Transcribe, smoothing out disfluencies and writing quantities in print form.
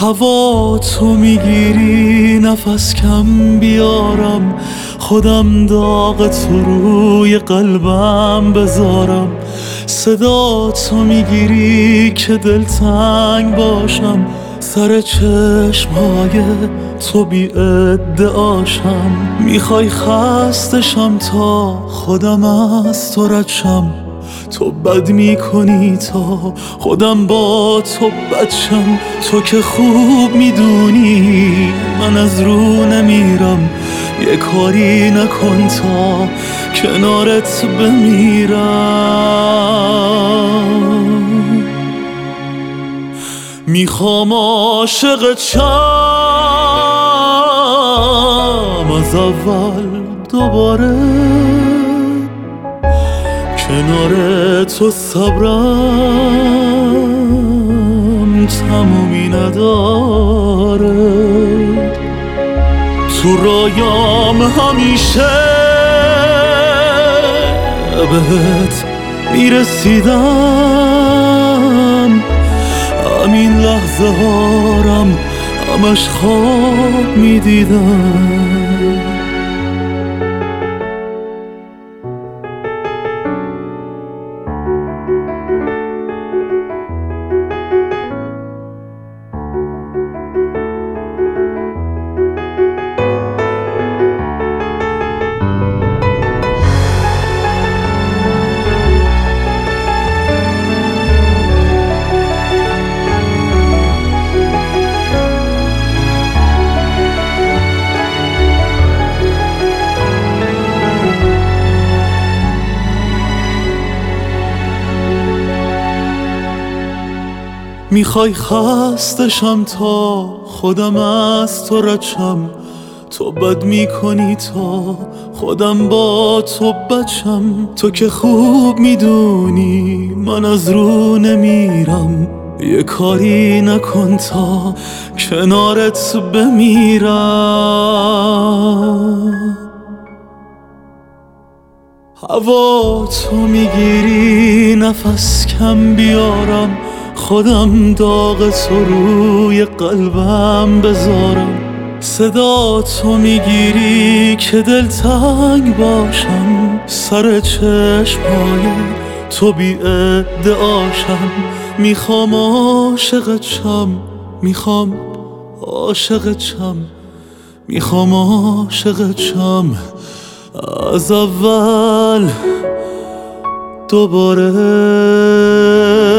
هوا تو میگیری نفس کم بیارم، خودم داغ تو روی قلبم بذارم. صدا تو میگیری که دلتنگ باشم، سر چشمهای تو بی ادعاشم. میخوای خستشم تا خودم از تو رد شم، تو بد میکنی تا خودم با تو بچم. تو که خوب میدونی من از رو نمیرم، یه کاری نکن تا کنارت بمیرم. میخوام عاشقت شم از اول دوباره، کنار تو صبرم تمومی نداره. تو رایام همیشه بهت میرسیدم، همین لحظه هارم همش خواب میدیدم. میخوای خستشم تا خودم از تو رد شم، تو بد میکنی تا خودم با تو بچم. تو که خوب میدونی من از رو نمیرم، یه کاری نکن تا کنارت بمیرم. هوا تو میگیری نفس کم بیارم، خودم داغ تو روی قلبم بذارم. صدا تو میگیری که دلتنگ باشم، سر چشمهای تو بی ادعاشم. میخوام عاشقت شم، میخوام عاشقت شم، میخوام عاشقت شم از اول دوباره.